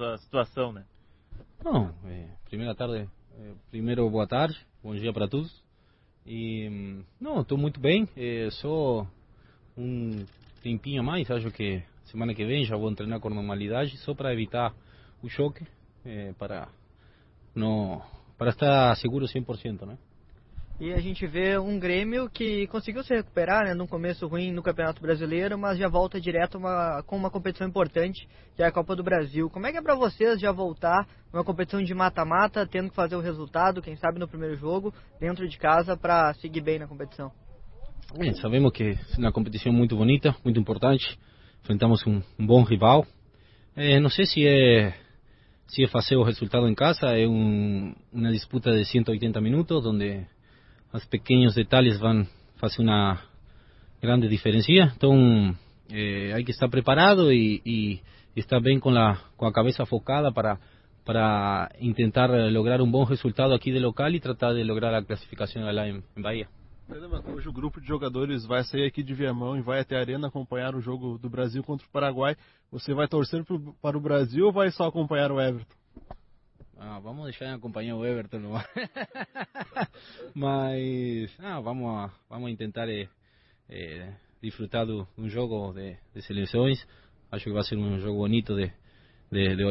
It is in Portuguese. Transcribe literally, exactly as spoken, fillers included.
essa situação, né? Não, é, primeira tarde, é, primeiro boa tarde, bom dia para todos. E não, estou muito bem, é, só um tempinho a mais, acho que semana que vem já vou treinar com normalidade, só para evitar o choque, é, para não, para estar seguro cem por cento, né? E a gente vê um Grêmio que conseguiu se recuperar, né, num começo ruim no Campeonato Brasileiro, mas já volta direto uma, com uma competição importante, que é a Copa do Brasil. Como é que é para vocês já voltar numa competição de mata-mata, tendo que fazer o resultado, quem sabe no primeiro jogo, dentro de casa, para seguir bem na competição? Bem, sabemos que é uma competição muito bonita, muito importante, enfrentamos um, um bom rival. É, não sei se é se é fazer o resultado em casa, é um, uma disputa de ciento oitenta minutos, onde os pequenos detalhes vão fazer uma grande diferença. Então, eh, hay que estar preparado e, e estar bem com a com a cabeça focada para para tentar lograr um bom resultado aqui de local e tratar de lograr a classificação lá em, em Bahia. Hoje o grupo de jogadores vai sair aqui de Viamão e vai até a Arena acompanhar o jogo do Brasil contra o Paraguai. Você vai torcer pro, para o Brasil ou vai só acompanhar o Everton? Ah, vamos deixar em acompanhar o Everton, não? Mas ah, vamos a, vamos a tentar eh, eh, disfrutar de um jogo de, de seleções. Acho que vai ser um jogo bonito de, de, de